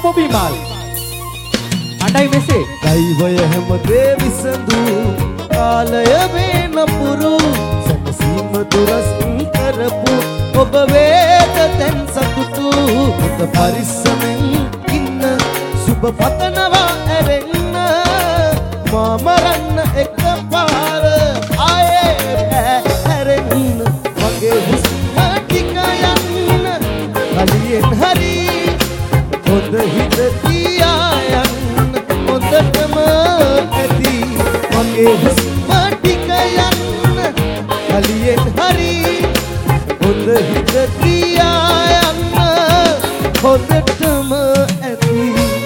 Bobby Mal. Andai mese. Daiwaya hamade visandu kalaya venapuru sanasima duras karapu oba veda ten satutu uta parisamen inna suba patanawa erenna mamaranna ekapara aaye erenna mage husma tikayanna kaliyen hari hod hidatiya yanna hodatama ati mage husma tikayanna kaliyen hari hod hidatiya yanna hodatama ati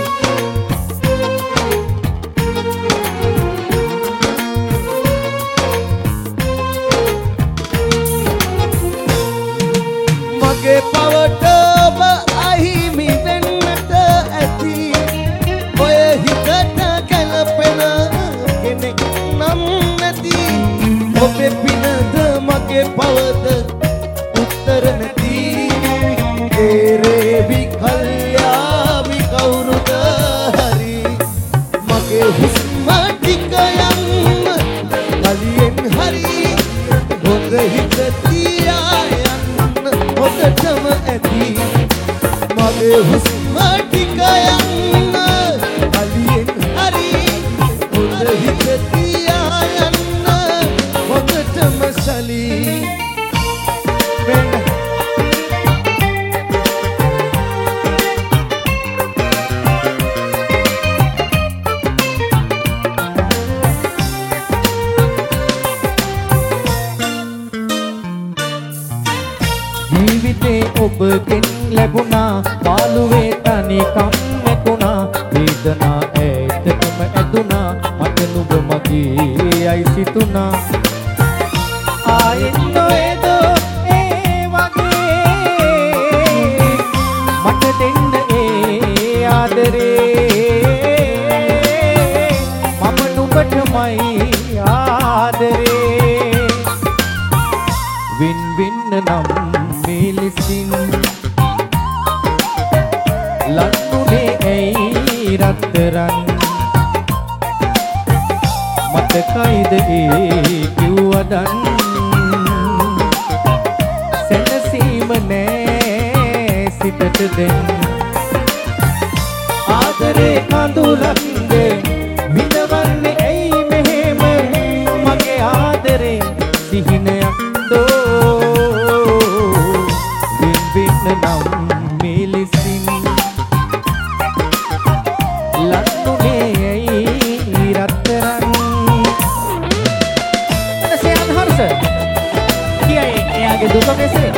mage pawata ba ahimi wennata ati oy hitata kalapena kenek nam nati obe pinada mage pawata uttar nati tere vikalya vikauruda hari mage husma tikayanna kaliyen hari hod hitatiya yanna hodatama ati mage husma tikayanna kaliyen hari hod hitatiya yanna hodatama sali ජීවිතේ ඔබගෙන් ලැබුණා පාළුවේ තනිකම් නැතුණා වේදනා ඈතටම ඇදුණා මට නුඹ මගේ යයි සිතුණා ආයෙත් නොවේද ඒ වගේ මට දෙන්න ඒ ආදරේ මම නුඹටමයි ආදරේ වින් වින්න නම් මිලිසින් ලන්නුනේ ඇයි රත්තරන් මතකයිද ඒ කිව්වදන් සැනසීම නෑ සිතට දෙන්න ආදරේ කඳුලන්ද විඳවන්නේ ඇයි මෙහෙම මගේ ආදරේ සිහිනයක් නම් මිලිසින් ලන්නුනේ ඇයි රත්තරන් එතසේ අන්හර්ස කියයි එයාගේ දුක මෙසේ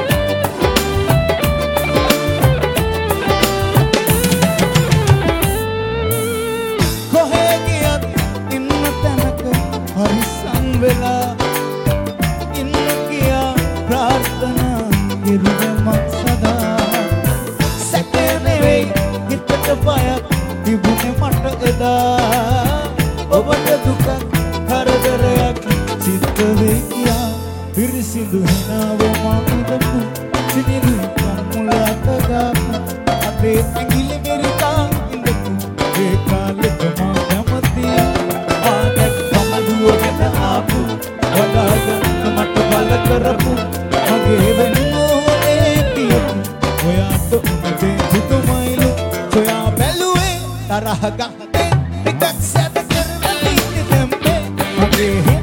කොහේ ගියත් ඉන්න තැනක හරිසම් වෙලා ඉන්න කියා ප්‍රාර්ථනා කෙරුවමක් සදා සැකේ නෙවෙයි හිතට බයක් තිබුණේ මට එදා ඔබට දුක කරදරයක් සිද්ධ වෙයි කියා පිරිසිදු හිනාව මානදපු සිනිදු කම්මුලට දාපු අපේ ඇඟිලි මෙරිතා ඉඳපු ඒ කාලෙක මා කැමති ආදක් සමදුවකට ආපු වඩාගෙන මට බල කරපු මගේ වෙනුමෝ ඒ කියපු ඔයාට උඹේ පුතුමයිලු සොයා බැලුවේ තරහ ගත්තේ ටිකක් සැද කරලා ඉන්නේ මගේ